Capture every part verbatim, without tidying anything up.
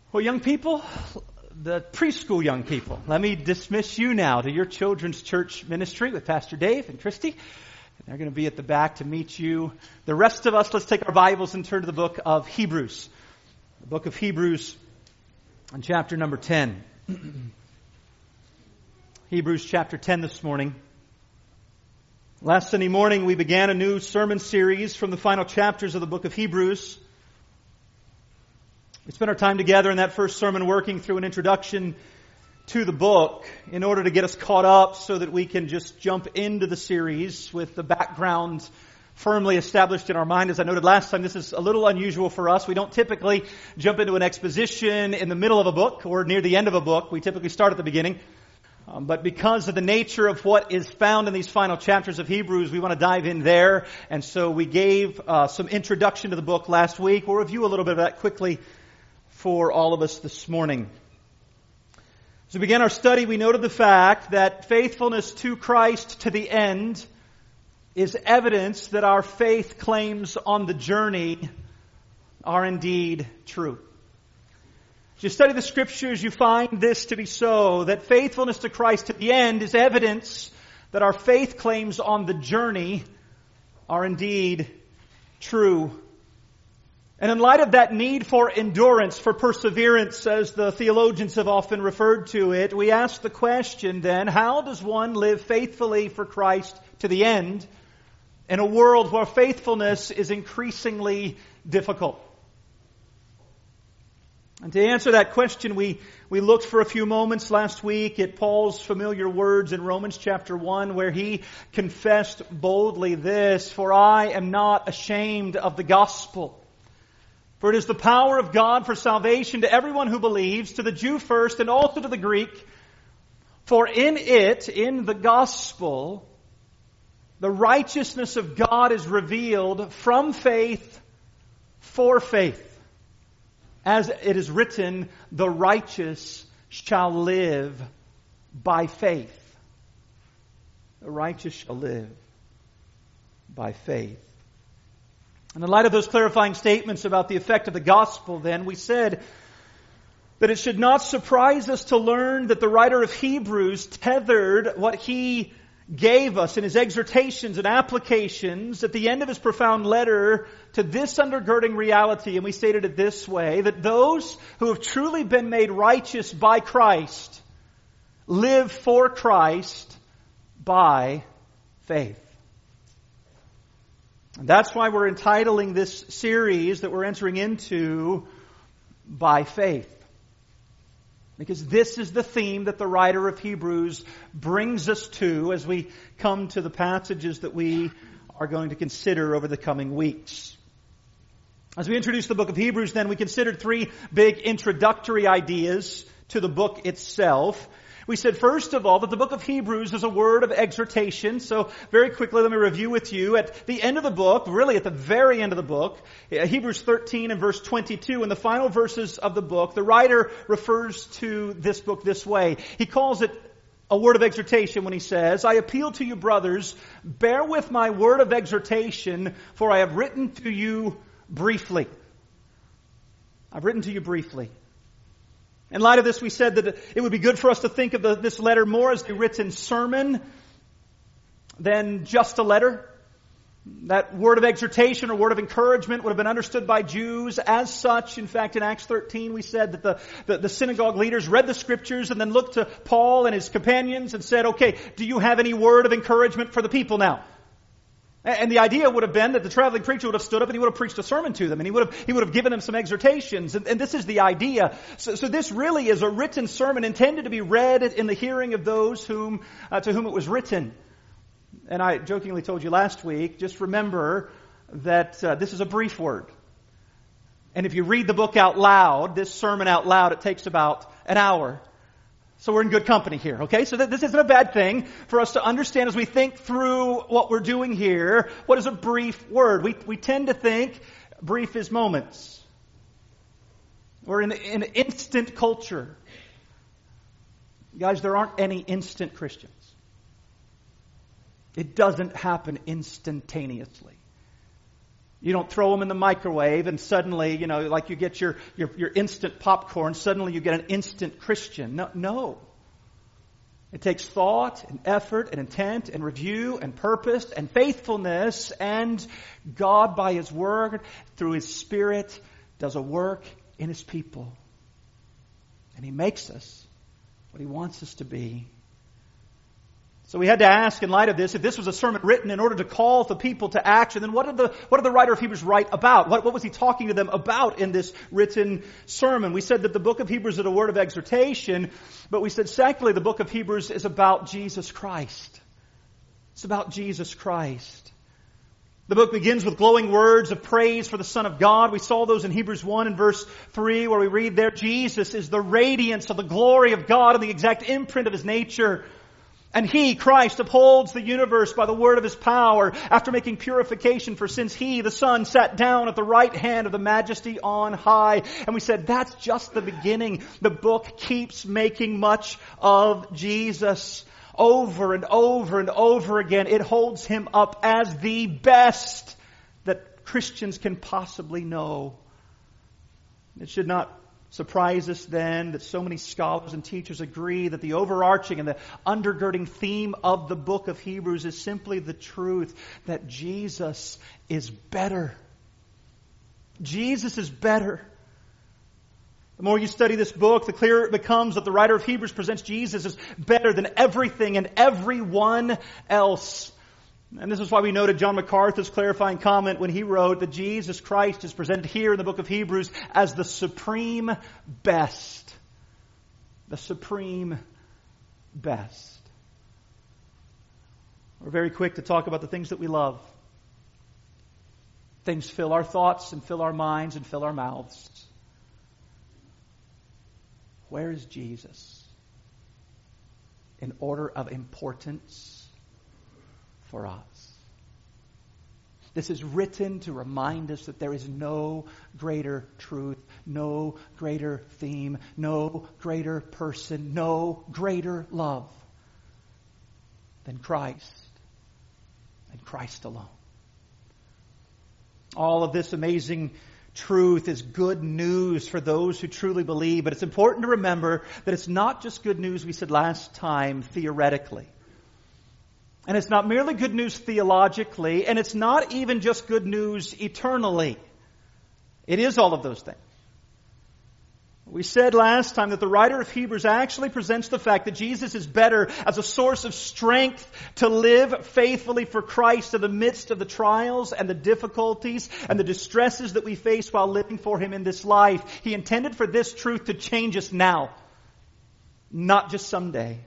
Well, young people, the preschool young people, let me dismiss you now to your children's church ministry with Pastor Dave and Christy. They're going to be at the back to meet you. The rest of us, let's take our Bibles and turn to the book of Hebrews. The book of Hebrews on chapter number ten. Hebrews chapter ten this morning. Last Sunday morning we began a new sermon series from the final chapters of the book of Hebrews. We spent our time together in that first sermon working through an introduction to the book in order to get us caught up so that we can just jump into the series with the background firmly established in our mind. As I noted last time, this is a little unusual for us. We don't typically jump into an exposition in the middle of a book or near the end of a book. We typically start at the beginning. Um, but because of the nature of what is found in these final chapters of Hebrews, we want to dive in there. And so we gave uh, some introduction to the book last week. We'll review a little bit of that quickly for all of us this morning. As we began our study, we noted the fact that faithfulness to Christ to the end is evidence that our faith claims on the journey are indeed true. As you study the Scriptures, you find this to be so, that faithfulness to Christ to the end is evidence that our faith claims on the journey are indeed true. And in light of that need for endurance, for perseverance, as the theologians have often referred to it, we ask the question then, how does one live faithfully for Christ to the end in a world where faithfulness is increasingly difficult? And to answer that question, we, we looked for a few moments last week at Paul's familiar words in Romans chapter one, where he confessed boldly this, "For I am not ashamed of the gospel. For it is the power of God for salvation to everyone who believes, to the Jew first and also to the Greek. For in it, in the gospel, the righteousness of God is revealed from faith for faith. As it is written, the righteous shall live by faith." The righteous shall live by faith. And in light of those clarifying statements about the effect of the gospel, then, we said that it should not surprise us to learn that the writer of Hebrews tethered what he gave us in his exhortations and applications at the end of his profound letter to this undergirding reality. And we stated it this way, that those who have truly been made righteous by Christ live for Christ by faith. And that's why we're entitling this series that we're entering into, By Faith. Because this is the theme that the writer of Hebrews brings us to as we come to the passages that we are going to consider over the coming weeks. As we introduce the book of Hebrews, then, we considered three big introductory ideas to the book itself. We said, first of all, that the book of Hebrews is a word of exhortation. So very quickly, let me review with you. At the end of the book, really at the very end of the book, Hebrews thirteen and verse twenty-two, in the final verses of the book, the writer refers to this book this way. He calls it a word of exhortation when he says, "I appeal to you, brothers, bear with my word of exhortation, for I have written to you briefly." I've written to you briefly. In light of this, we said that it would be good for us to think of the, this letter more as a written sermon than just a letter. That word of exhortation or word of encouragement would have been understood by Jews as such. In fact, in Acts thirteen, we said that the, the, the synagogue leaders read the Scriptures and then looked to Paul and his companions and said, "Okay, do you have any word of encouragement for the people now?" And the idea would have been that the traveling preacher would have stood up and he would have preached a sermon to them. And he would have, he would have given them some exhortations. And, and this is the idea. So, so this really is a written sermon intended to be read in the hearing of those whom, uh, to whom it was written. And I jokingly told you last week, just remember that uh, this is a brief word. And if you read the book out loud, this sermon out loud, it takes about an hour. So we're in good company here, okay? So that this isn't a bad thing for us to understand as we think through what we're doing here. What is a brief word? We we tend to think brief is moments. We're in an instant culture. Guys, there aren't any instant Christians. It doesn't happen instantaneously. You don't throw them in the microwave and suddenly, you know, like you get your, your, your instant popcorn, suddenly you get an instant Christian. No, no. It takes thought and effort and intent and review and purpose and faithfulness, and God by His Word, through His Spirit, does a work in His people. And He makes us what He wants us to be. So we had to ask, in light of this, if this was a sermon written in order to call the people to action, then what did the what did the writer of Hebrews write about? What, what was he talking to them about in this written sermon? We said that the book of Hebrews is a word of exhortation, but we said secondly, the book of Hebrews is about Jesus Christ. It's about Jesus Christ. The book begins with glowing words of praise for the Son of God. We saw those in Hebrews one and verse three, where we read there, Jesus is the radiance of the glory of God and the exact imprint of His nature. And He, Christ, upholds the universe by the word of His power. After making purification for sins, He, the Son, sat down at the right hand of the Majesty on high. And we said that's just the beginning. The book keeps making much of Jesus. Over and over and over again, it holds Him up as the best that Christians can possibly know. It should not surprise us then that so many scholars and teachers agree that the overarching and the undergirding theme of the book of Hebrews is simply the truth that Jesus is better. Jesus is better. The more you study this book, the clearer it becomes that the writer of Hebrews presents Jesus as better than everything and everyone else. And this is why we noted John MacArthur's clarifying comment when he wrote that Jesus Christ is presented here in the book of Hebrews as the supreme best. The supreme best. We're very quick to talk about the things that we love. Things fill our thoughts and fill our minds and fill our mouths. Where is Jesus in order of importance for us? This is written to remind us that there is no greater truth, no greater theme, no greater person, no greater love than Christ and Christ alone. All of this amazing truth is good news for those who truly believe, but it's important to remember that it's not just good news, we said last time, theoretically. And it's not merely good news theologically, and it's not even just good news eternally. It is all of those things. We said last time that the writer of Hebrews actually presents the fact that Jesus is better as a source of strength to live faithfully for Christ in the midst of the trials and the difficulties and the distresses that we face while living for Him in this life. He intended for this truth to change us now, not just someday.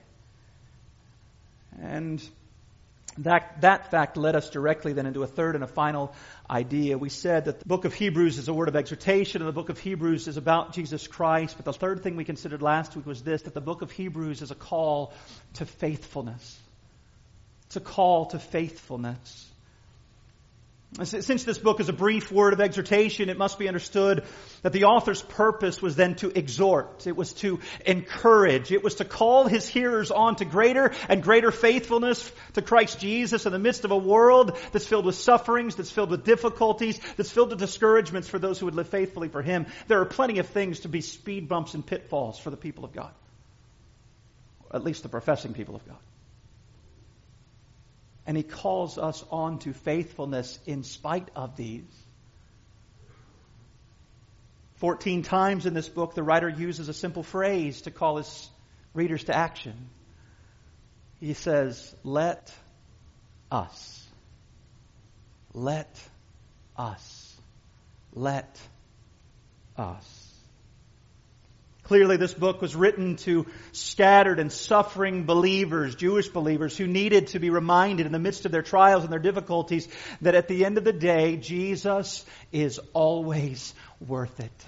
And That, that fact led us directly then into a third and a final idea. We said that the book of Hebrews is a word of exhortation and the book of Hebrews is about Jesus Christ. But the third thing we considered last week was this, that the book of Hebrews is a call to faithfulness. It's a call to faithfulness. Since this book is a brief word of exhortation, it must be understood that the author's purpose was then to exhort. It was to encourage. It was to call his hearers on to greater and greater faithfulness to Christ Jesus in the midst of a world that's filled with sufferings, that's filled with difficulties, that's filled with discouragements for those who would live faithfully for Him. There are plenty of things to be speed bumps and pitfalls for the people of God. At least the professing people of God. And He calls us on to faithfulness in spite of these. Fourteen times in this book, the writer uses a simple phrase to call his readers to action. He says, let us. Let us. Let us. Clearly, this book was written to scattered and suffering believers, Jewish believers, who needed to be reminded in the midst of their trials and their difficulties that at the end of the day, Jesus is always worth it.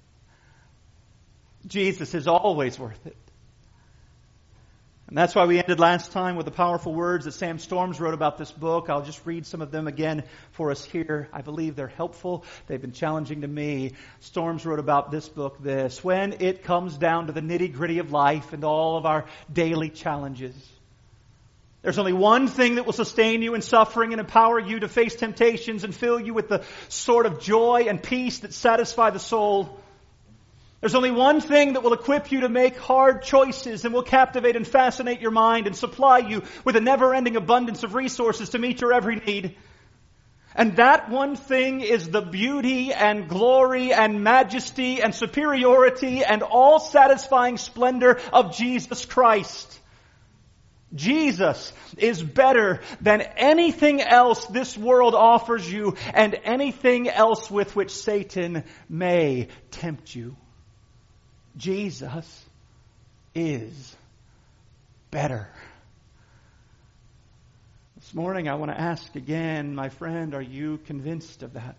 Jesus is always worth it. And that's why we ended last time with the powerful words that Sam Storms wrote about this book. I'll just read some of them again for us here. I believe they're helpful. They've been challenging to me. Storms wrote about this book this: when it comes down to the nitty-gritty of life and all of our daily challenges, There's only one thing that will sustain you in suffering and empower you to face temptations and fill you with the sort of joy and peace that satisfy the soul. There's only one thing that will equip you to make hard choices and will captivate and fascinate your mind and supply you with a never-ending abundance of resources to meet your every need. And that one thing is the beauty and glory and majesty and superiority and all-satisfying splendor of Jesus Christ. Jesus is better than anything else this world offers you and anything else with which Satan may tempt you. Jesus is better. This morning I want to ask again, my friend, are you convinced of that?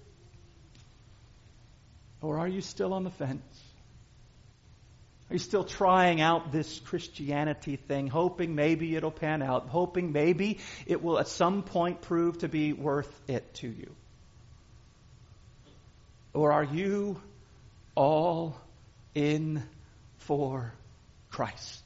Or are you still on the fence? Are you still trying out this Christianity thing, hoping maybe it'll pan out, hoping maybe it will at some point prove to be worth it to you? Or are you all in for Christ?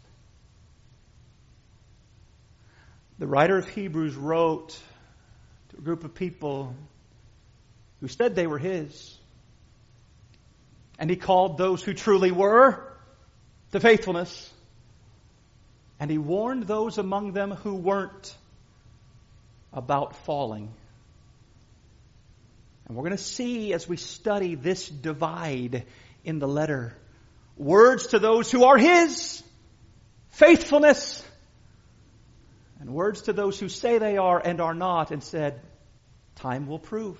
The writer of Hebrews wrote to a group of people who said they were his. And he called those who truly were to faithfulness. And he warned those among them who weren't about falling. And we're going to see as we study this divide in the letter, words to those who are his, faithfulness, and words to those who say they are and are not, and said, time will prove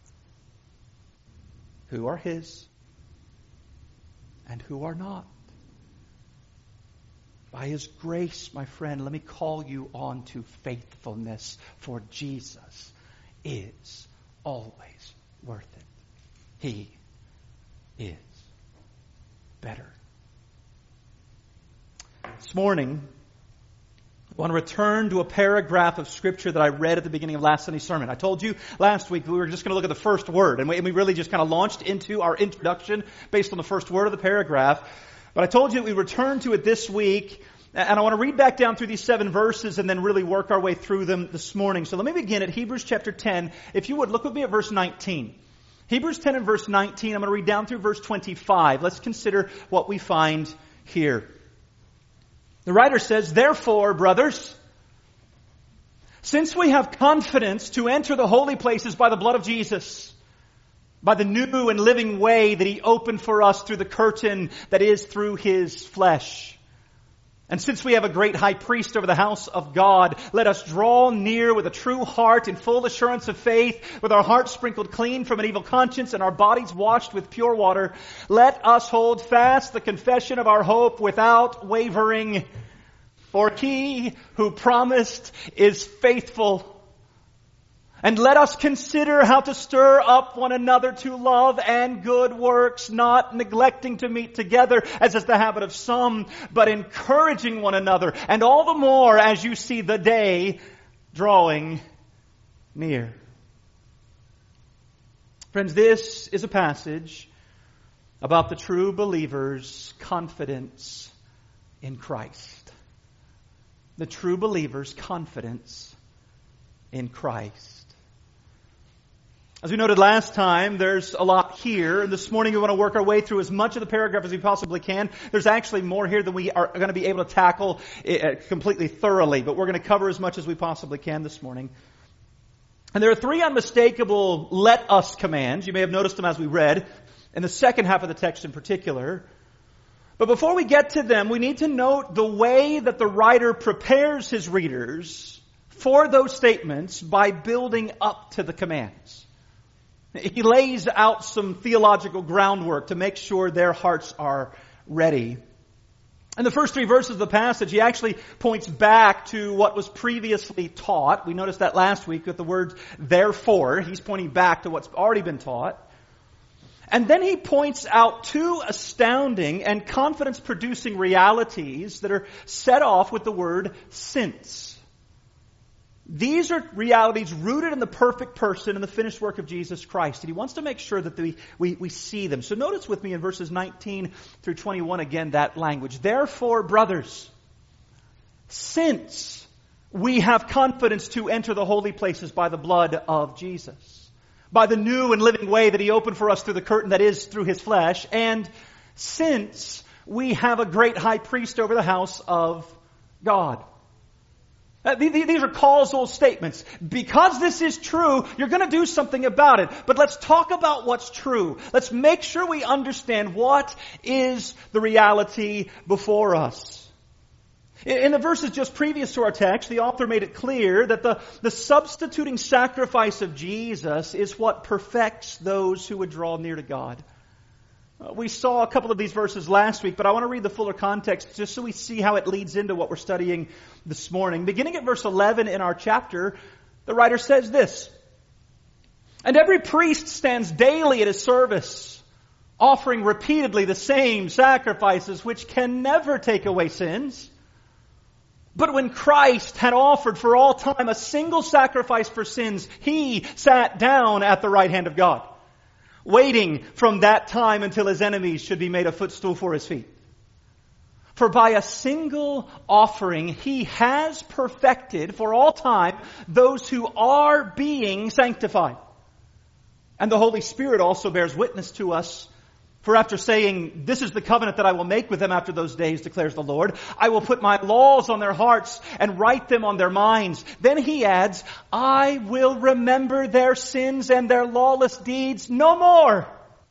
who are his and who are not. By his grace, my friend, let me call you on to faithfulness, for Jesus is always worth it. He is better. This morning, I want to return to a paragraph of Scripture that I read at the beginning of last Sunday's sermon. I told you last week we were just going to look at the first word, and we, and we really just kind of launched into our introduction based on the first word of the paragraph. But I told you that we return to it this week, and I want to read back down through these seven verses and then really work our way through them this morning. So let me begin at Hebrews chapter ten. If you would, look with me at verse nineteen. Hebrews ten and verse nineteen, I'm going to read down through verse twenty-five. Let's consider what we find here. The writer says, therefore, brothers, since we have confidence to enter the holy places by the blood of Jesus, by the new and living way that he opened for us through the curtain that is through his flesh. And since we have a great high priest over the house of God, let us draw near with a true heart in full assurance of faith, with our hearts sprinkled clean from an evil conscience and our bodies washed with pure water. Let us hold fast the confession of our hope without wavering. For he who promised is faithful. And let us consider how to stir up one another to love and good works, not neglecting to meet together, as is the habit of some, but encouraging one another, and all the more as you see the day drawing near. Friends, this is a passage about the true believer's confidence in Christ. The true believer's confidence in Christ. As we noted last time, there's a lot here. And this morning we want to work our way through as much of the paragraph as we possibly can. There's actually more here than we are going to be able to tackle completely thoroughly. But we're going to cover as much as we possibly can this morning. And there are three unmistakable let us commands. You may have noticed them as we read, in the second half of the text in particular. But before we get to them, we need to note the way that the writer prepares his readers for those statements by building up to the commands. He lays out some theological groundwork to make sure their hearts are ready. In the first three verses of the passage, he actually points back to what was previously taught. We noticed that last week with the word therefore. He's pointing back to what's already been taught. And then he points out two astounding and confidence-producing realities that are set off with the word since. These are realities rooted in the perfect person and the finished work of Jesus Christ. And he wants to make sure that we, we, we see them. So notice with me in verses nineteen through twenty-one again that language. Therefore, brothers, since we have confidence to enter the holy places by the blood of Jesus, by the new and living way that He opened for us through the curtain that is through His flesh. And since we have a great high priest over the house of God. Uh, these are causal statements. Because this is true, you're going to do something about it. But let's talk about what's true. Let's make sure we understand what is the reality before us. In the verses just previous to our text, the author made it clear that the, the substituting sacrifice of Jesus is what perfects those who would draw near to God. Uh, we saw a couple of these verses last week, but I want to read the fuller context just so we see how it leads into what we're studying this morning. Beginning at verse eleven in our chapter, the writer says this, "And every priest stands daily at his service, offering repeatedly the same sacrifices which can never take away sins. But when Christ had offered for all time a single sacrifice for sins, He sat down at the right hand of God, waiting from that time until His enemies should be made a footstool for His feet. For by a single offering He has perfected for all time those who are being sanctified. And the Holy Spirit also bears witness to us. For after saying, 'This is the covenant that I will make with them after those days, declares the Lord, I will put my laws on their hearts and write them on their minds.' Then He adds, 'I will remember their sins and their lawless deeds no more.'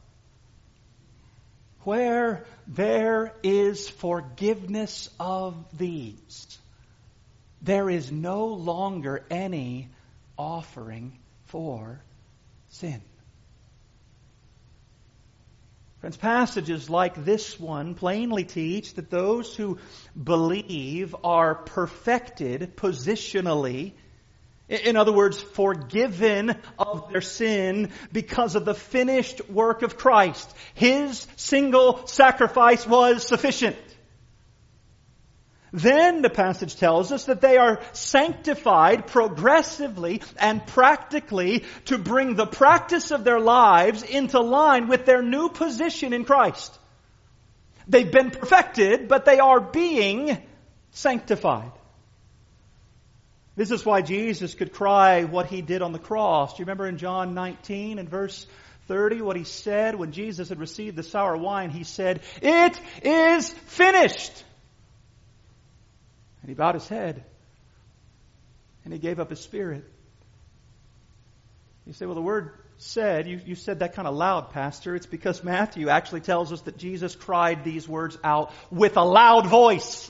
Where there is forgiveness of these, there is no longer any offering for sin." Friends, passages like this one plainly teach that those who believe are perfected positionally. In other words, forgiven of their sin because of the finished work of Christ. His single sacrifice was sufficient. Then the passage tells us that they are sanctified progressively and practically to bring the practice of their lives into line with their new position in Christ. They've been perfected, but they are being sanctified. This is why Jesus could cry what He did on the cross. Do you remember in John nineteen and verse thirty what He said when Jesus had received the sour wine? He said, "It is finished." And He bowed His head. And He gave up His spirit. You say, well, the word said, you, you said that kind of loud, Pastor. It's because Matthew actually tells us that Jesus cried these words out with a loud voice.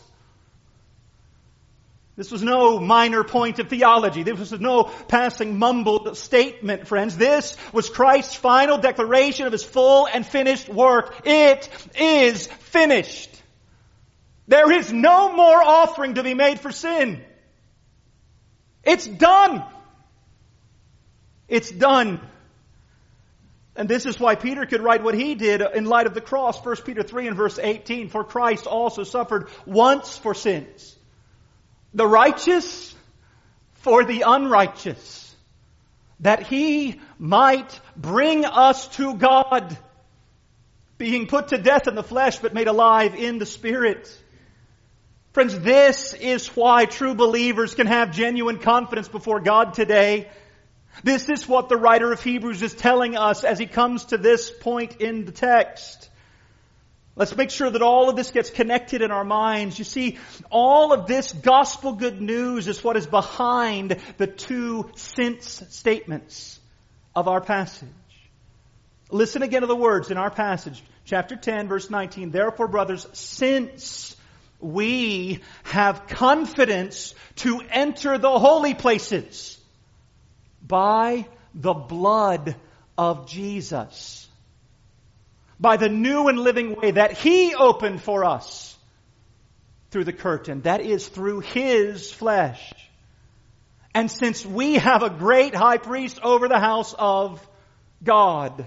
This was no minor point of theology. This was no passing mumbled statement, friends. This was Christ's final declaration of His full and finished work. It is finished. There is no more offering to be made for sin. It's done. It's done. And this is why Peter could write what he did in light of the cross. First Peter three and verse eighteen. For Christ also suffered once for sins, the righteous for the unrighteous, that He might bring us to God, being put to death in the flesh, but made alive in the Spirit. Friends, this is why true believers can have genuine confidence before God today. This is what the writer of Hebrews is telling us as he comes to this point in the text. Let's make sure that all of this gets connected in our minds. You see, all of this gospel good news is what is behind the two since statements of our passage. Listen again to the words in our passage. Chapter ten, verse nineteen. Therefore, brothers, since we have confidence to enter the holy places by the blood of Jesus, by the new and living way that He opened for us through the curtain, that is through His flesh. And since we have a great high priest over the house of God.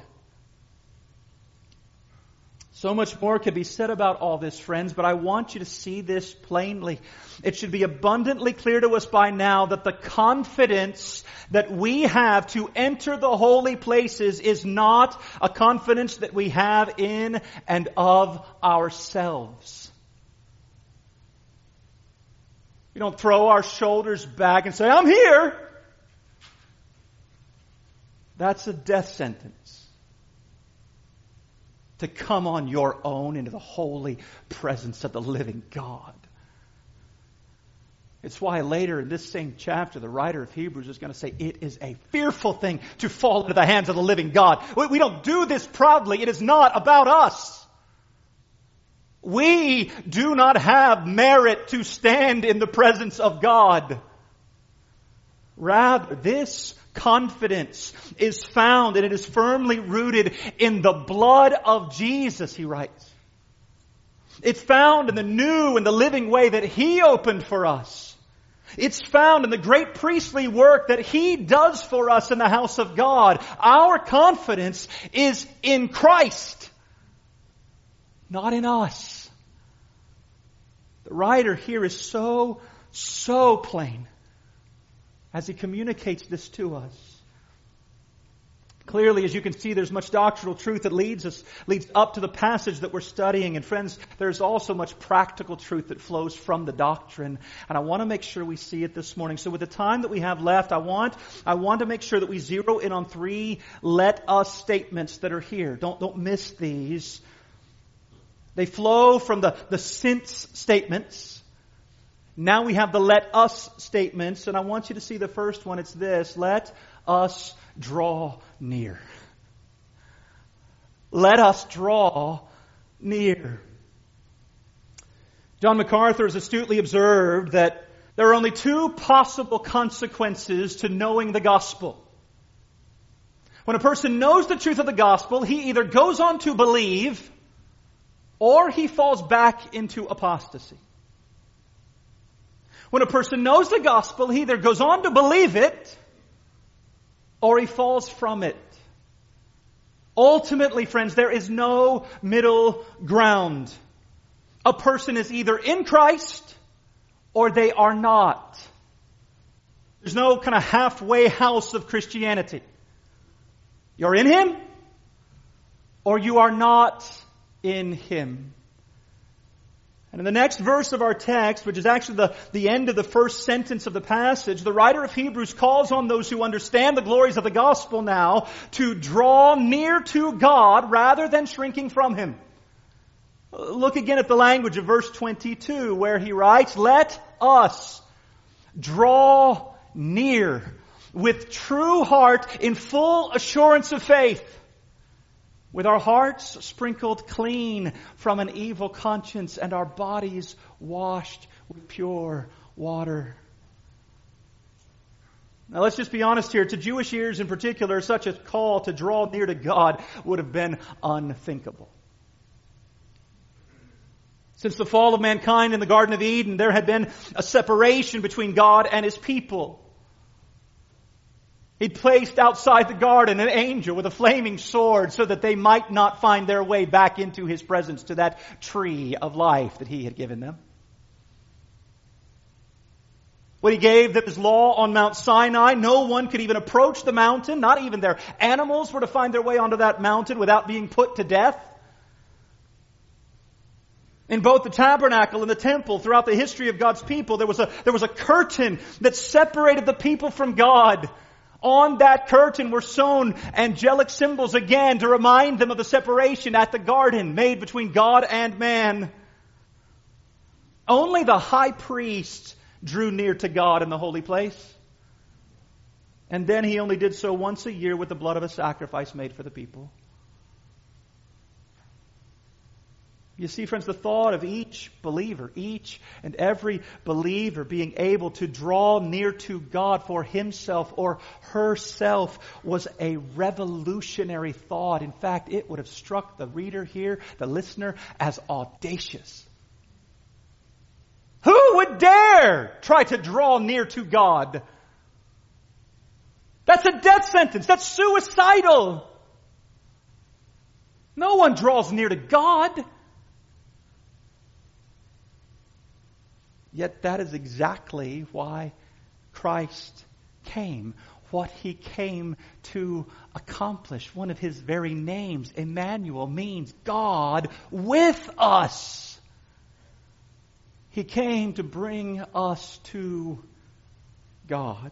So much more could be said about all this, friends, but I want you to see this plainly. It should be abundantly clear to us by now that the confidence that we have to enter the holy places is not a confidence that we have in and of ourselves. We don't throw our shoulders back and say, I'm here. That's a death sentence. To come on your own into the holy presence of the living God. It's why later in this same chapter, the writer of Hebrews is going to say, it is a fearful thing to fall into the hands of the living God. We don't do this proudly. It is not about us. We do not have merit to stand in the presence of God. Rather, this confidence is found and it is firmly rooted in the blood of Jesus, he writes. It's found in the new and the living way that He opened for us. It's found in the great priestly work that He does for us in the house of God. Our confidence is in Christ, not in us. The writer here is so, so plain as he communicates this to us. Clearly, as you can see, there's much doctrinal truth that leads us, leads up to the passage that we're studying. And friends, there's also much practical truth that flows from the doctrine. And I want to make sure we see it this morning. So with the time that we have left, I want, I want to make sure that we zero in on three let us statements that are here. Don't, don't miss these. They flow from the, the since statements. Now we have the let us statements. And I want you to see the first one. It's this. Let us draw near. Let us draw near. John MacArthur has astutely observed that there are only two possible consequences to knowing the gospel. When a person knows the truth of the gospel, he either goes on to believe or he falls back into apostasy. When a person knows the gospel, he either goes on to believe it or he falls from it. Ultimately, friends, there is no middle ground. A person is either in Christ or they are not. There's no kind of halfway house of Christianity. You're in Him or you are not in Him. And in the next verse of our text, which is actually the, the end of the first sentence of the passage, the writer of Hebrews calls on those who understand the glories of the gospel now to draw near to God rather than shrinking from Him. Look again at the language of verse twenty-two where he writes, let us draw near with true heart in full assurance of faith, with our hearts sprinkled clean from an evil conscience and our bodies washed with pure water. Now let's just be honest here. To Jewish ears in particular, such a call to draw near to God would have been unthinkable. Since the fall of mankind in the Garden of Eden, there had been a separation between God and His people. He placed outside the garden an angel with a flaming sword so that they might not find their way back into His presence to that tree of life that He had given them. When He gave them His law on Mount Sinai, no one could even approach the mountain. Not even their animals were to find their way onto that mountain without being put to death. In both the tabernacle and the temple, throughout the history of God's people, there was a, there was a curtain that separated the people from God. On that curtain were sewn angelic symbols again to remind them of the separation at the garden made between God and man. Only the high priest drew near to God in the holy place. And then he only did so once a year with the blood of a sacrifice made for the people. You see, friends, the thought of each believer, each and every believer being able to draw near to God for himself or herself was a revolutionary thought. In fact, it would have struck the reader here, the listener, as audacious. Who would dare try to draw near to God? That's a death sentence. That's suicidal. No one draws near to God. Yet that is exactly why Christ came. What He came to accomplish. One of His very names, Emmanuel, means God with us. He came to bring us to God.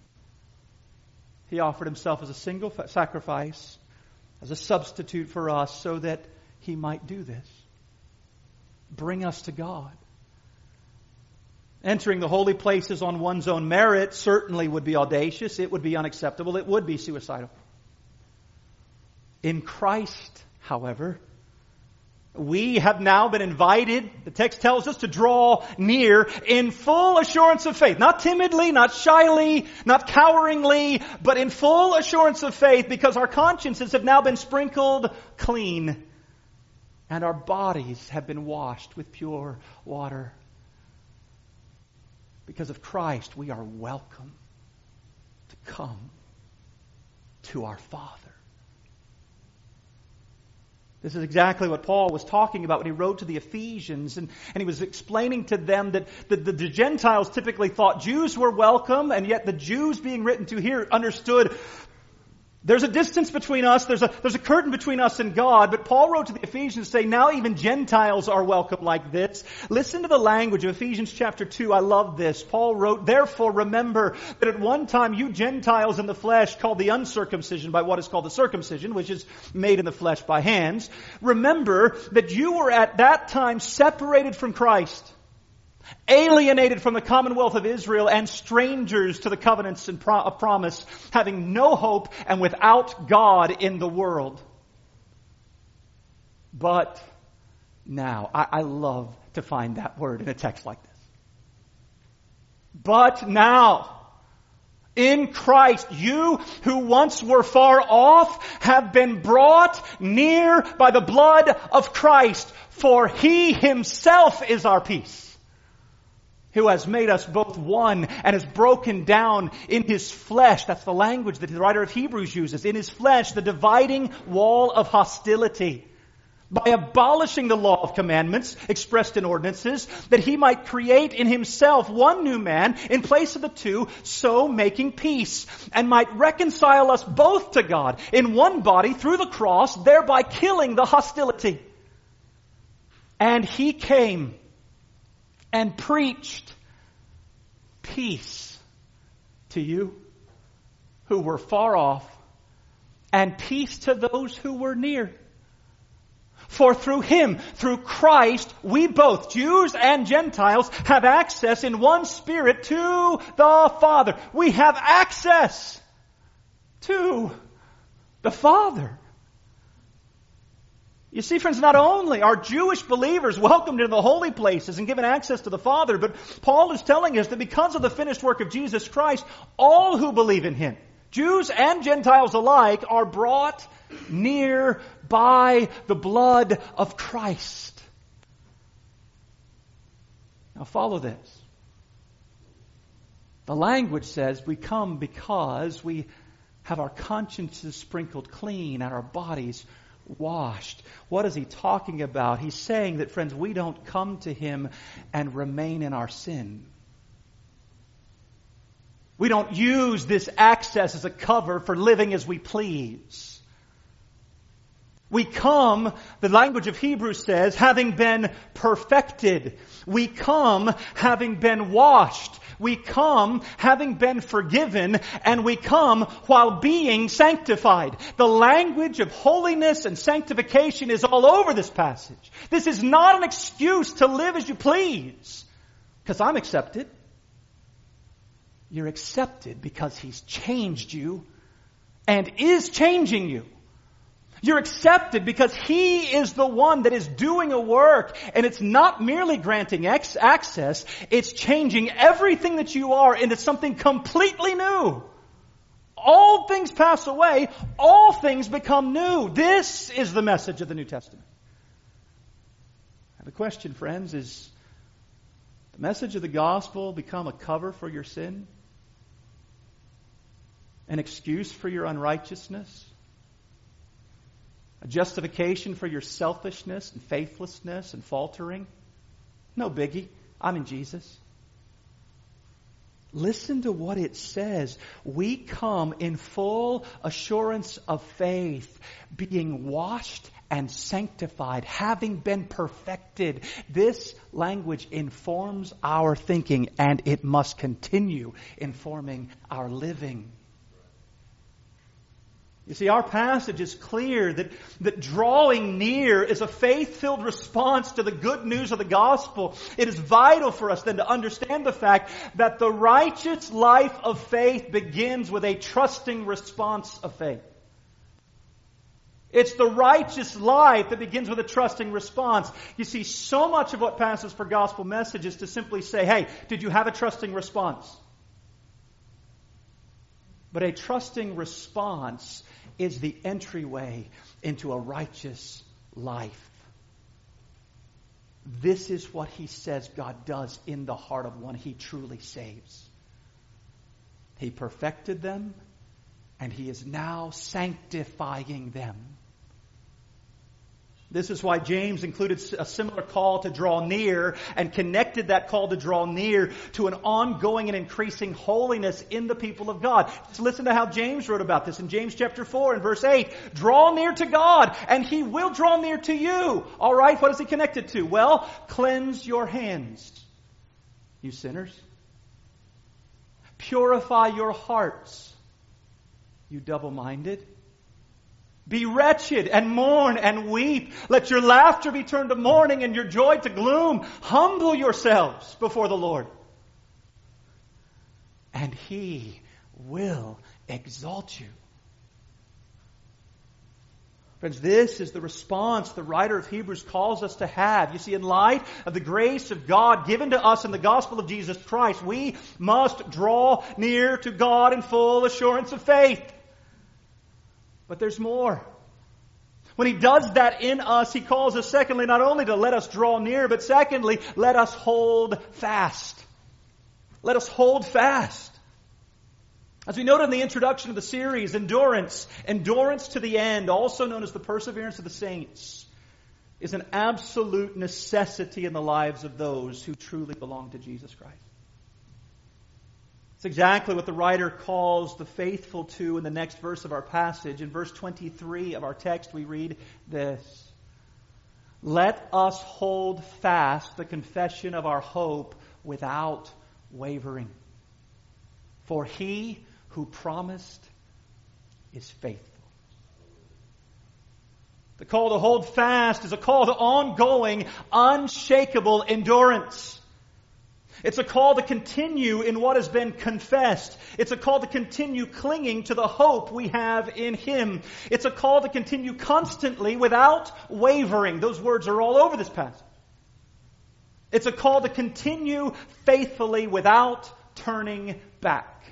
He offered himself as a single sacrifice, as a substitute for us, so that he might do this. Bring us to God. Entering the holy places on one's own merit certainly would be audacious. It would be unacceptable. It would be suicidal. In Christ, however, we have now been invited, the text tells us, to draw near in full assurance of faith. Not timidly, not shyly, not coweringly, but in full assurance of faith, because our consciences have now been sprinkled clean and our bodies have been washed with pure water. Because of Christ, we are welcome to come to our Father. This is exactly what Paul was talking about when he wrote to the Ephesians, and, and he was explaining to them that the, the, the Gentiles typically thought Jews were welcome, and yet the Jews being written to here understood there's a distance between us, there's a, there's a curtain between us and God, but Paul wrote to the Ephesians saying, now even Gentiles are welcome like this. Listen to the language of Ephesians chapter two. I love this. Paul wrote, therefore remember that at one time you Gentiles in the flesh, called the uncircumcision by what is called the circumcision, which is made in the flesh by hands. Remember that you were at that time separated from Christ, alienated from the commonwealth of Israel, and strangers to the covenants and pro- of promise, having no hope and without God in the world. But now, I, I love to find that word in a text like this. But now, in Christ, you who once were far off have been brought near by the blood of Christ, for He Himself is our peace, who has made us both one and has broken down in His flesh. That's the language that the writer of Hebrews uses. In His flesh, the dividing wall of hostility, by abolishing the law of commandments expressed in ordinances, that He might create in Himself one new man in place of the two, so making peace, and might reconcile us both to God in one body through the cross, thereby killing the hostility. And He came and preached peace to you who were far off, and peace to those who were near. For through Him, through Christ, we both, Jews and Gentiles, have access in one Spirit to the Father. We have access to the Father. You see, friends, not only are Jewish believers welcomed into the holy places and given access to the Father, but Paul is telling us that because of the finished work of Jesus Christ, all who believe in Him, Jews and Gentiles alike, are brought near by the blood of Christ. Now follow this. The language says we come because we have our consciences sprinkled clean and our bodies washed. What is he talking about? He's saying that, friends, we don't come to Him and remain in our sin. We don't use this access as a cover for living as we please. We come, the language of Hebrews says, having been perfected. We come having been washed. We come having been forgiven, and we come while being sanctified. The language of holiness and sanctification is all over this passage. This is not an excuse to live as you please, because I'm accepted. You're accepted because He's changed you and is changing you. You're accepted because He is the one that is doing a work, and it's not merely granting ex- access, it's changing everything that you are into something completely new. All things pass away, all things become new. This is the message of the New Testament. And the question, friends, is the message of the gospel become a cover for your sin? An excuse for your unrighteousness? A justification for your selfishness and faithlessness and faltering? No biggie. I'm in Jesus. Listen to what it says. We come in full assurance of faith, being washed and sanctified, having been perfected perfected. This language informs our thinking, and it must continue informing our living. You see, our passage is clear that, that drawing near is a faith-filled response to the good news of the gospel. It is vital for us then to understand the fact that the righteous life of faith begins with a trusting response of faith. It's the righteous life that begins with a trusting response. You see, so much of what passes for gospel message is to simply say, hey, did you have a trusting response? But a trusting response is the entryway into a righteous life. This is what he says God does in the heart of one he truly saves. He perfected them, and he is now sanctifying them. This is why James included a similar call to draw near and connected that call to draw near to an ongoing and increasing holiness in the people of God. Just listen to how James wrote about this in James chapter four and verse eight. Draw near to God and he will draw near to you. All right, what is he connected to? Well, cleanse your hands, you sinners. Purify your hearts, you double-minded. Be wretched and mourn and weep. Let your laughter be turned to mourning and your joy to gloom. Humble yourselves before the Lord, and he will exalt you. Friends, this is the response the writer of Hebrews calls us to have. You see, in light of the grace of God given to us in the gospel of Jesus Christ, we must draw near to God in full assurance of faith. But there's more. When he does that in us, he calls us, secondly, not only to let us draw near, but secondly, let us hold fast. Let us hold fast. As we noted in the introduction of the series, endurance, endurance to the end, also known as the perseverance of the saints, is an absolute necessity in the lives of those who truly belong to Jesus Christ. It's exactly what the writer calls the faithful to in the next verse of our passage. In verse twenty-three of our text, we read this. Let us hold fast the confession of our hope without wavering. For he who promised is faithful. The call to hold fast is a call to ongoing, unshakable endurance. It's a call to continue in what has been confessed. It's a call to continue clinging to the hope we have in Him. It's a call to continue constantly without wavering. Those words are all over this passage. It's a call to continue faithfully without turning back.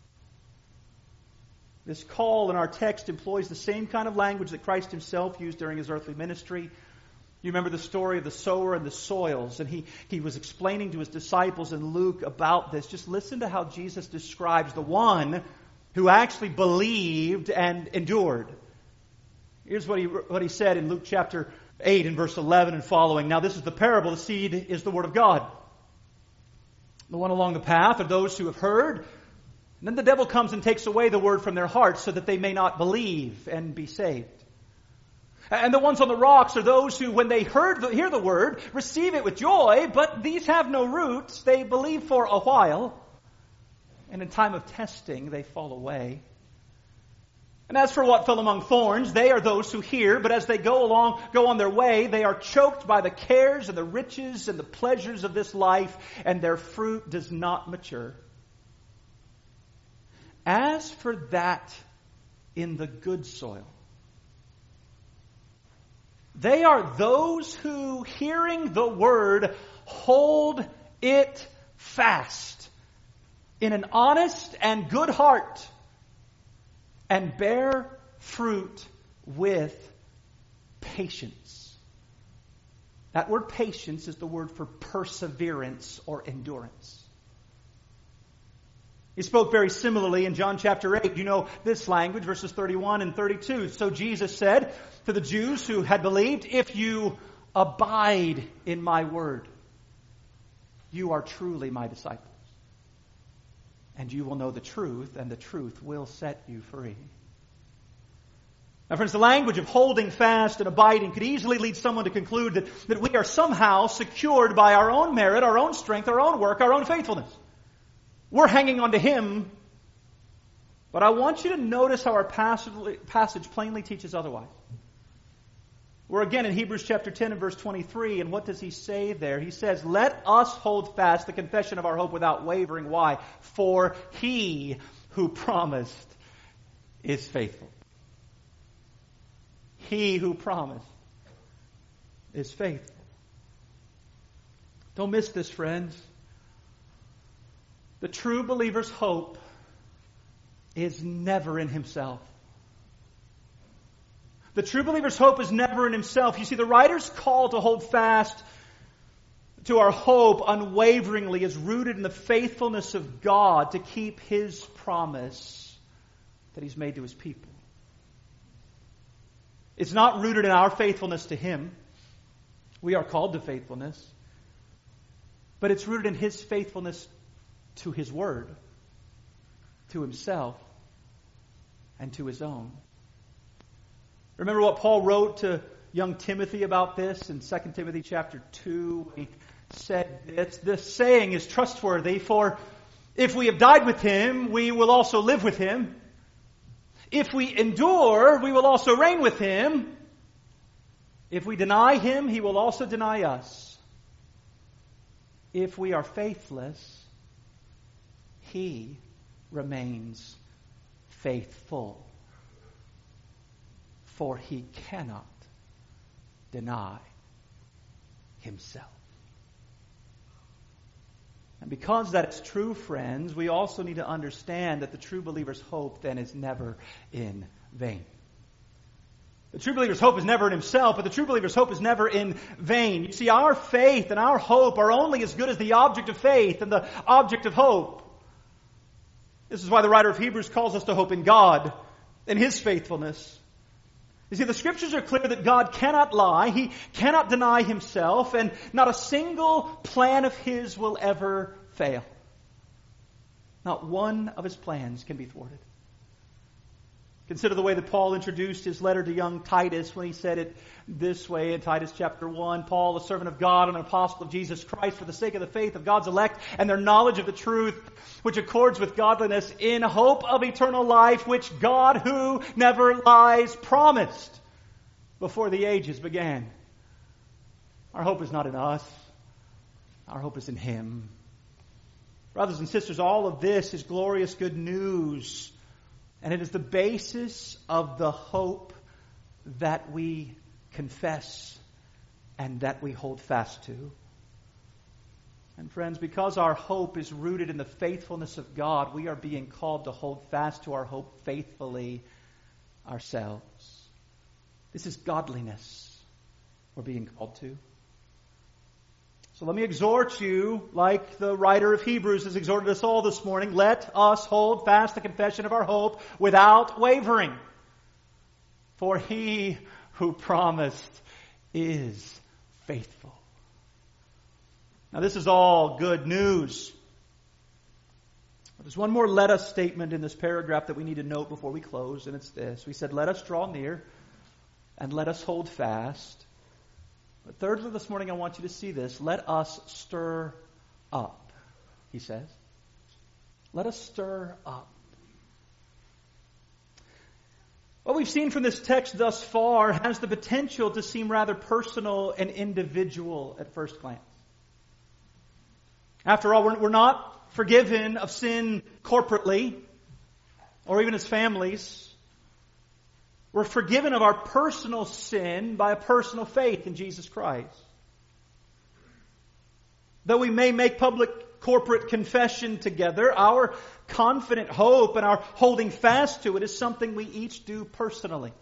This call in our text employs the same kind of language that Christ Himself used during His earthly ministry. You remember the story of the sower and the soils, and he, he was explaining to his disciples in Luke about this. Just listen to how Jesus describes the one who actually believed and endured. Here's what he, what he said in Luke chapter eight and verse eleven and following. Now this is the parable. The seed is the word of God. The one along the path are those who have heard. And then the devil comes and takes away the word from their hearts so that they may not believe and be saved. And the ones on the rocks are those who, when they heard the, hear the word, receive it with joy, but these have no roots. They believe for a while, and in time of testing, they fall away. And as for what fell among thorns, they are those who hear, but as they go along, go on their way, they are choked by the cares and the riches and the pleasures of this life, and their fruit does not mature. As for that in the good soil, they are those who, hearing the word, hold it fast in an honest and good heart and bear fruit with patience. That word patience is the word for perseverance or endurance. He spoke very similarly in John chapter eight. You know this language, verses thirty-one and thirty-two. So Jesus said to the Jews who had believed, if you abide in my word, you are truly my disciples. And you will know the truth, and the truth will set you free. Now, friends, the language of holding fast and abiding could easily lead someone to conclude that, that we are somehow secured by our own merit, our own strength, our own work, our own faithfulness. We're hanging on to Him. But I want you to notice how our passage, passage plainly teaches otherwise. We're again in Hebrews chapter ten and verse twenty-three, and what does he say there? He says, "Let us hold fast the confession of our hope without wavering." Why? For He who promised is faithful. He who promised is faithful. Don't miss this, friends. The true believer's hope is never in himself. The true believer's hope is never in himself. You see, the writer's call to hold fast to our hope unwaveringly is rooted in the faithfulness of God to keep His promise that He's made to His people. It's not rooted in our faithfulness to Him. We are called to faithfulness. But it's rooted in His faithfulness to His Word, to Himself, and to His own. Remember what Paul wrote to young Timothy about this in Second Timothy chapter two? He said, this, this saying is trustworthy, for if we have died with Him, we will also live with Him. If we endure, we will also reign with Him. If we deny Him, He will also deny us. If we are faithless, He remains faithful, for He cannot deny Himself. And because that is true, friends, we also need to understand that the true believer's hope then is never in vain. The true believer's hope is never in himself, but the true believer's hope is never in vain. You see, our faith and our hope are only as good as the object of faith and the object of hope. This is why the writer of Hebrews calls us to hope in God and His faithfulness. You see, the Scriptures are clear that God cannot lie, He cannot deny Himself, and not a single plan of His will ever fail. Not one of His plans can be thwarted. Consider the way that Paul introduced his letter to young Titus when he said it this way in Titus chapter one. Paul, a servant of God and an apostle of Jesus Christ, for the sake of the faith of God's elect and their knowledge of the truth, which accords with godliness, in hope of eternal life, which God, who never lies, promised before the ages began. Our hope is not in us. Our hope is in Him. Brothers and sisters, all of this is glorious good news. And it is the basis of the hope that we confess and that we hold fast to. And friends, because our hope is rooted in the faithfulness of God, we are being called to hold fast to our hope faithfully ourselves. This is godliness we're being called to. So let me exhort you, like the writer of Hebrews has exhorted us all this morning, let us hold fast the confession of our hope without wavering. For He who promised is faithful. Now this is all good news. But there's one more let us statement in this paragraph that we need to note before we close, and it's this. We said, let us draw near and let us hold fast. But thirdly, this morning I want you to see this. Let us stir up, he says. Let us stir up. What we've seen from this text thus far has the potential to seem rather personal and individual at first glance. After all, we're not forgiven of sin corporately or even as families. We're forgiven of our personal sin by a personal faith in Jesus Christ. Though we may make public corporate confession together, our confident hope and our holding fast to it is something we each do personally.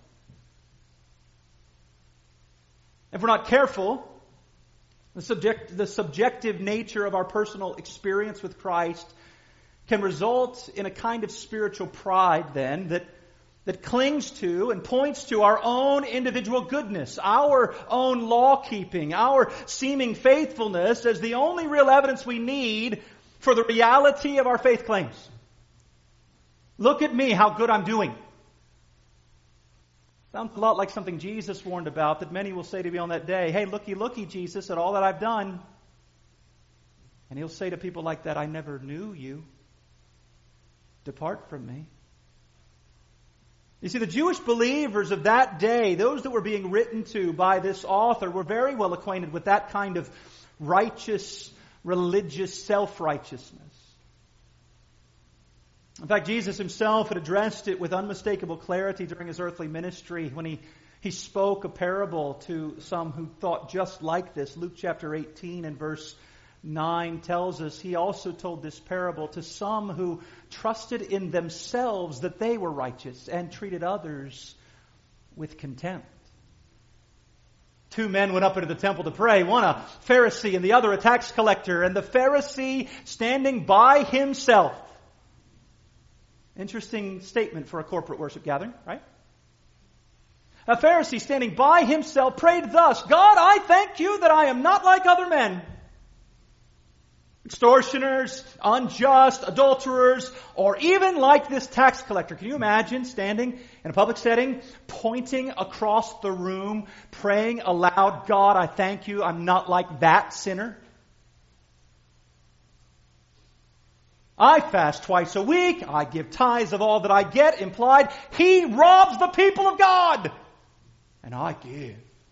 If we're not careful, the subject, the subjective nature of our personal experience with Christ can result in a kind of spiritual pride then that that clings to and points to our own individual goodness, our own law-keeping, our seeming faithfulness as the only real evidence we need for the reality of our faith claims. Look at me, how good I'm doing. Sounds a lot like something Jesus warned about, that many will say to me on that day, "Hey, looky, looky, Jesus, at all that I've done." And he'll say to people like that, "I never knew you. Depart from me." You see, the Jewish believers of that day, those that were being written to by this author, were very well acquainted with that kind of righteous, religious self-righteousness. In fact, Jesus himself had addressed it with unmistakable clarity during his earthly ministry when he, he spoke a parable to some who thought just like this. Luke chapter eighteen and verse nine tells us he also told this parable to some who trusted in themselves that they were righteous and treated others with contempt. Two men went up into the temple to pray, one a Pharisee and the other a tax collector. And the Pharisee, standing by himself. Interesting statement for a corporate worship gathering, right? A Pharisee standing by himself prayed thus, "God, I thank you that I am not like other men, extortioners, unjust, adulterers, or even like this tax collector." Can you imagine standing in a public setting, pointing across the room, praying aloud, "God, I thank you, I'm not like that sinner. I fast twice a week. I give tithes of all that I get." Implied, he robs the people of God. And I give.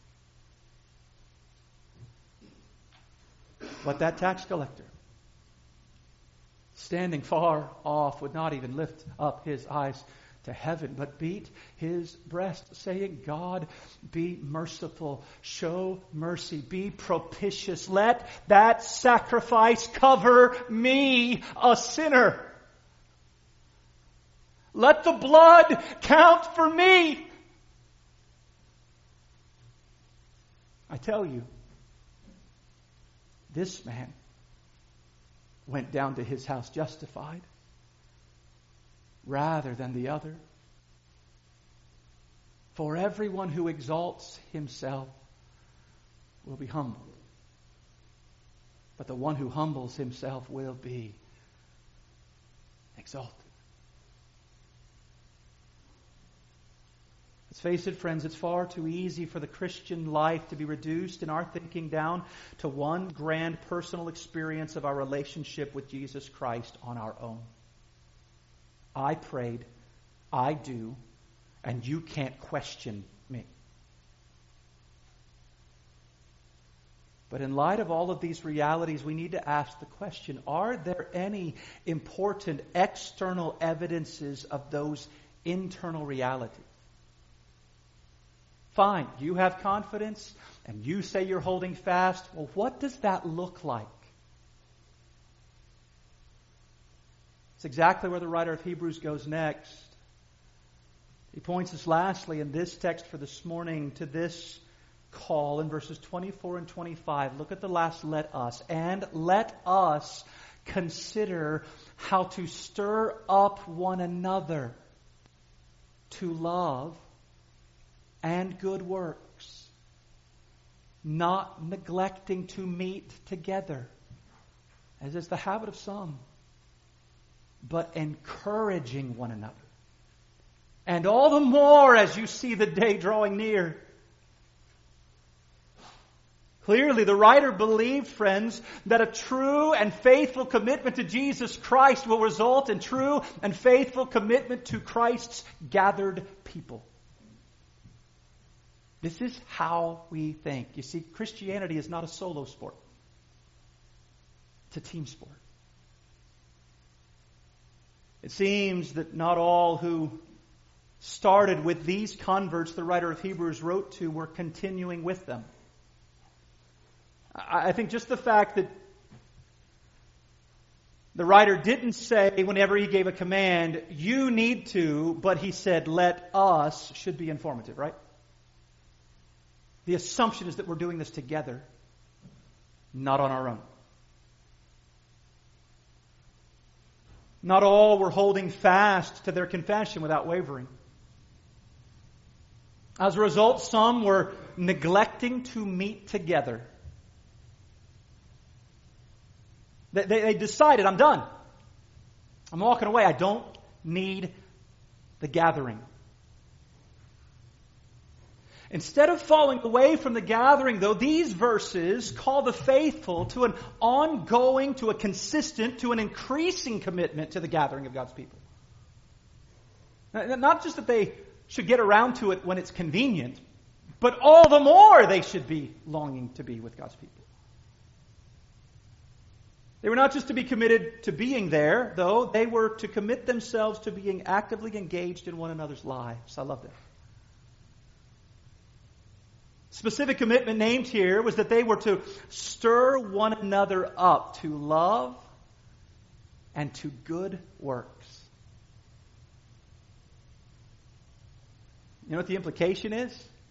But that tax collector, standing far off, would not even lift up his eyes to heaven, but beat his breast, saying, "God, be merciful, show mercy, be propitious. Let that sacrifice cover me, a sinner. Let the blood count for me." I tell you, this man went down to his house justified rather than the other. For everyone who exalts himself will be humbled, but the one who humbles himself will be exalted. Let's face it, friends, it's far too easy for the Christian life to be reduced in our thinking down to one grand personal experience of our relationship with Jesus Christ on our own. I prayed, I do, and you can't question me. But in light of all of these realities, we need to ask the question, are there any important external evidences of those internal realities? Fine, you have confidence, and you say you're holding fast. Well, what does that look like? It's exactly where the writer of Hebrews goes next. He points us lastly in this text for this morning to this call in verses twenty-four and twenty-five. Look at the last "let us." "And let us consider how to stir up one another to love and good works, not neglecting to meet together, as is the habit of some, but encouraging one another. And all the more as you see the day drawing near." Clearly, the writer believed, friends, that a true and faithful commitment to Jesus Christ will result in true and faithful commitment to Christ's gathered people. This is how we think. You see, Christianity is not a solo sport. It's a team sport. It seems that not all who started with these converts the writer of Hebrews wrote to were continuing with them. I think just the fact that the writer didn't say whenever he gave a command, "you need to," but he said, "let us," should be informative, right? The assumption is that we're doing this together, not on our own. Not all were holding fast to their confession without wavering. As a result, some were neglecting to meet together. They, they, they decided, "I'm done. I'm walking away. I don't need the gathering." Instead of falling away from the gathering, though, these verses call the faithful to an ongoing, to a consistent, to an increasing commitment to the gathering of God's people. Not just that they should get around to it when it's convenient, but all the more they should be longing to be with God's people. They were not just to be committed to being there, though. They were to commit themselves to being actively engaged in one another's lives. I love that. Specific commitment named here was that they were to stir one another up to love and to good works. You know what the implication is?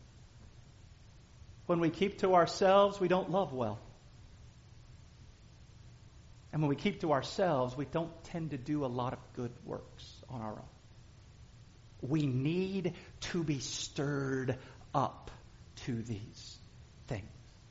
When we keep to ourselves, we don't love well. And when we keep to ourselves, we don't tend to do a lot of good works on our own. We need to be stirred up to these things.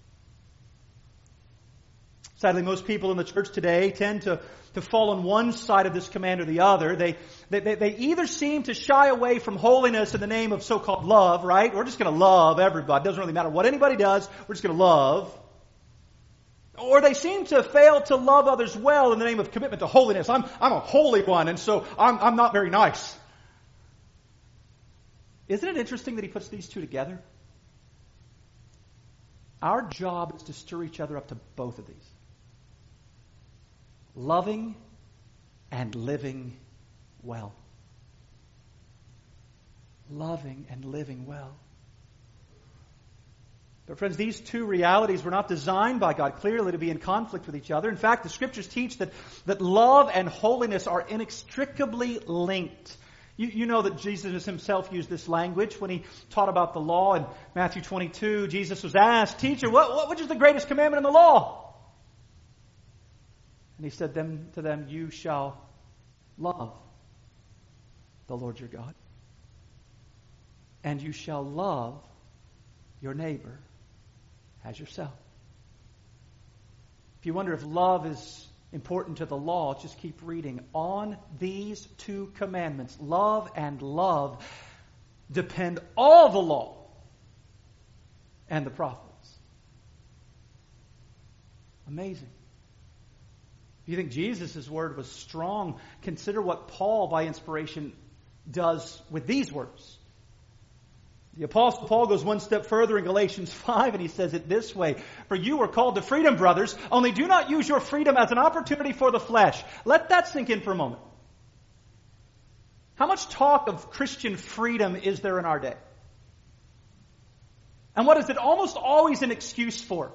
Sadly, most people in the church today tend to, to fall on one side of this command or the other. They, they, they either seem to shy away from holiness in the name of so-called love, right? We're just going to love everybody. It doesn't really matter what anybody does. We're just going to love. Or they seem to fail to love others well in the name of commitment to holiness. I'm, I'm a holy one, and so I'm, I'm not very nice. Isn't it interesting that he puts these two together? Our job is to stir each other up to both of these. Loving and living well. Loving and living well. But friends, these two realities were not designed by God clearly to be in conflict with each other. In fact, the Scriptures teach that, that love and holiness are inextricably linked. You, you know that Jesus himself used this language when he taught about the law in Matthew twenty-two. Jesus was asked, "Teacher, what, what, which is the greatest commandment in the law?" And he said them, to them, "You shall love the Lord your God, and you shall love your neighbor as yourself." If you wonder if love is important to the law, just keep reading. On these two commandments, love and love, depend all the law and the prophets. Amazing. If you think Jesus' word was strong, consider what Paul, by inspiration, does with these words. The Apostle Paul goes one step further in Galatians five, and he says it this way: "For you were called to freedom, brothers, only do not use your freedom as an opportunity for the flesh." Let that sink in for a moment. How much talk of Christian freedom is there in our day? And what is it almost always an excuse for?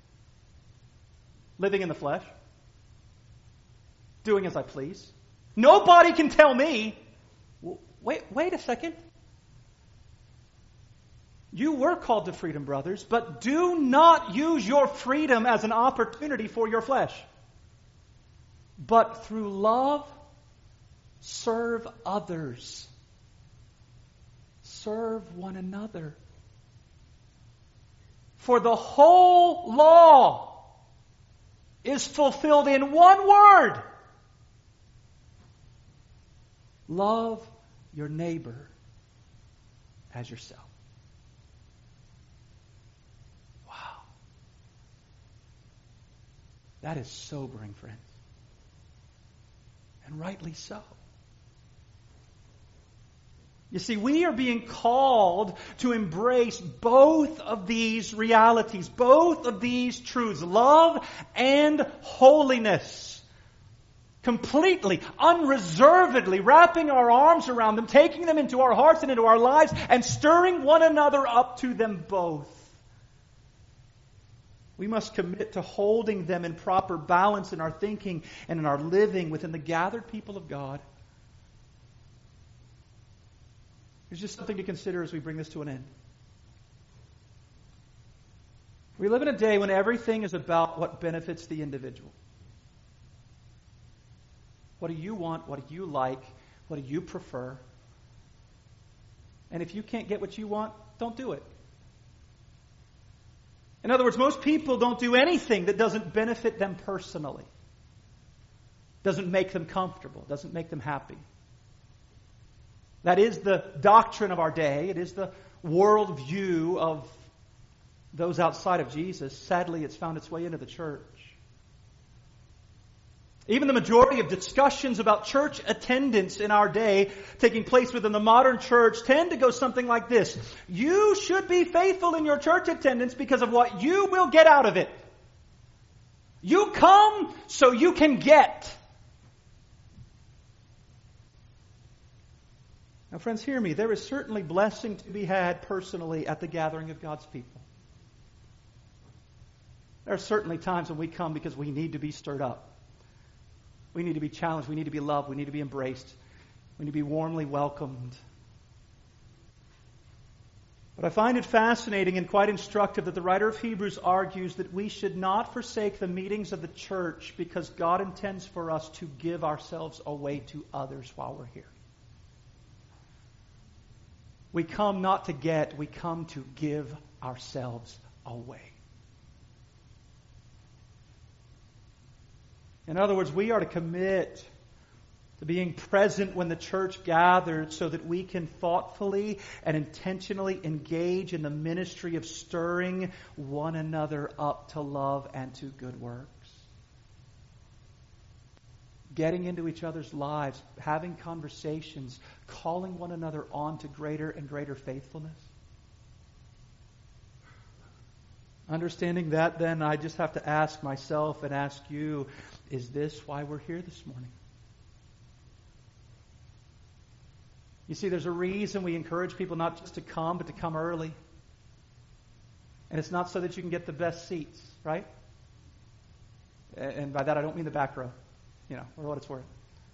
Living in the flesh. Doing as I please. Nobody can tell me, wait, wait a second. You were called to freedom, brothers, but do not use your freedom as an opportunity for your flesh. But through love, serve others. Serve one another. For the whole law is fulfilled in one word: love your neighbor as yourself. That is sobering, friends. And rightly so. You see, we are being called to embrace both of these realities, both of these truths, love and holiness. Completely, unreservedly wrapping our arms around them, taking them into our hearts and into our lives, and stirring one another up to them both. We must commit to holding them in proper balance in our thinking and in our living within the gathered people of God. There's just something to consider as we bring this to an end. We live in a day when everything is about what benefits the individual. What do you want? What do you like? What do you prefer? And if you can't get what you want, don't do it. In other words, most people don't do anything that doesn't benefit them personally. Doesn't make them comfortable. Doesn't make them happy. That is the doctrine of our day. It is the worldview of those outside of Jesus, sadly, it's found its way into the church. Even the majority of discussions about church attendance in our day taking place within the modern church tend to go something like this. You should be faithful in your church attendance because of what you will get out of it. You come so you can get. Now, friends, hear me. There is certainly blessing to be had personally at the gathering of God's people. There are certainly times when we come because we need to be stirred up. We need to be challenged. We need to be loved. We need to be embraced. We need to be warmly welcomed. But I find it fascinating and quite instructive that the writer of Hebrews argues that we should not forsake the meetings of the church because God intends for us to give ourselves away to others while we're here. We come not to get, we come to give ourselves away. In other words, we are to commit to being present when the church gathers so that we can thoughtfully and intentionally engage in the ministry of stirring one another up to love and to good works. Getting into each other's lives, having conversations, calling one another on to greater and greater faithfulness. Understanding that, then, I just have to ask myself and ask you, is this why we're here this morning? You see, there's a reason we encourage people not just to come, but to come early. And it's not so that you can get the best seats, right? And by that I don't mean the back row, you know, or what it's worth.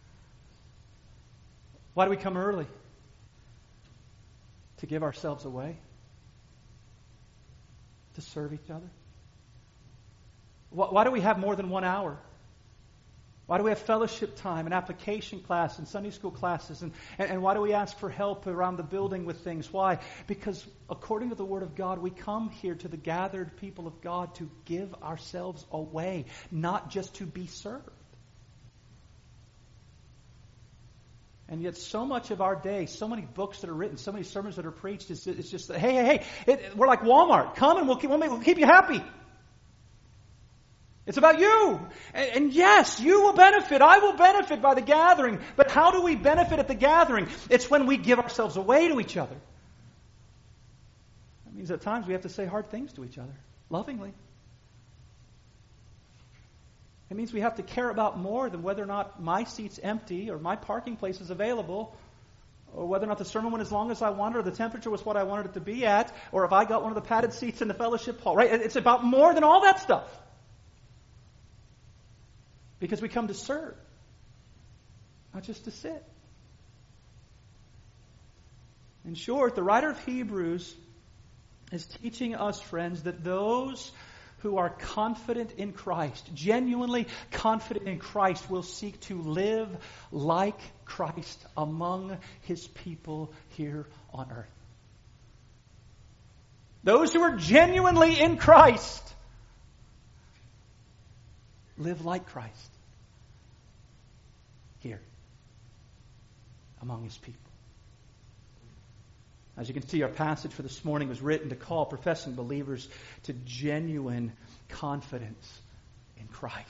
Why do we come early? To give ourselves away? To serve each other? Why do we have more than one hour? Why do we have fellowship time and application class and Sunday school classes? And, and, and why do we ask for help around the building with things? Why? Because according to the Word of God, we come here to the gathered people of God to give ourselves away, not just to be served. And yet so much of our day, so many books that are written, so many sermons that are preached, it's, it's just, hey, hey, hey, it, we're like Walmart. Come and we'll keep, we'll, make, we'll keep you happy. It's about you. And, and yes, you will benefit. I will benefit by the gathering. But how do we benefit at the gathering? It's when we give ourselves away to each other. That means at times we have to say hard things to each other, lovingly. It means we have to care about more than whether or not my seat's empty or my parking place is available, or whether or not the sermon went as long as I wanted, or the temperature was what I wanted it to be at, or if I got one of the padded seats in the fellowship hall, right? It's about more than all that stuff. Because we come to serve, not just to sit. In short, the writer of Hebrews is teaching us, friends, that those who are confident in Christ, genuinely confident in Christ, will seek to live like Christ among His people here on earth. Those who are genuinely in Christ live like Christ here among His people. As you can see, our passage for this morning was written to call professing believers to genuine confidence in Christ.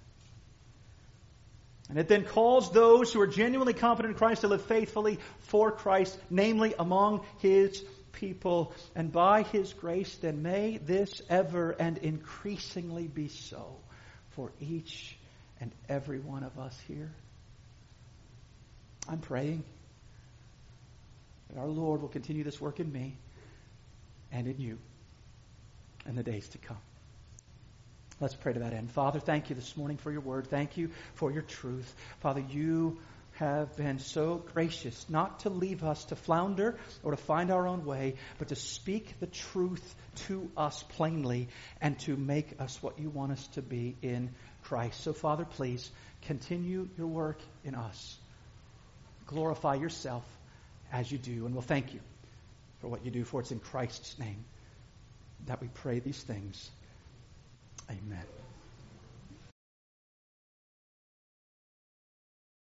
And it then calls those who are genuinely confident in Christ to live faithfully for Christ, namely among His people. And by His grace, then, may this ever and increasingly be so for each and every one of us here. I'm praying that our Lord will continue this work in me and in you in the days to come. Let's pray to that end. Father, thank you this morning for your word. Thank you for your truth. Father, you have been so gracious not to leave us to flounder or to find our own way, but to speak the truth to us plainly and to make us what you want us to be in Christ. So, Father, please continue your work in us. Glorify yourself as you do, and we'll thank you for what you do, for it's in Christ's name that we pray these things. Amen.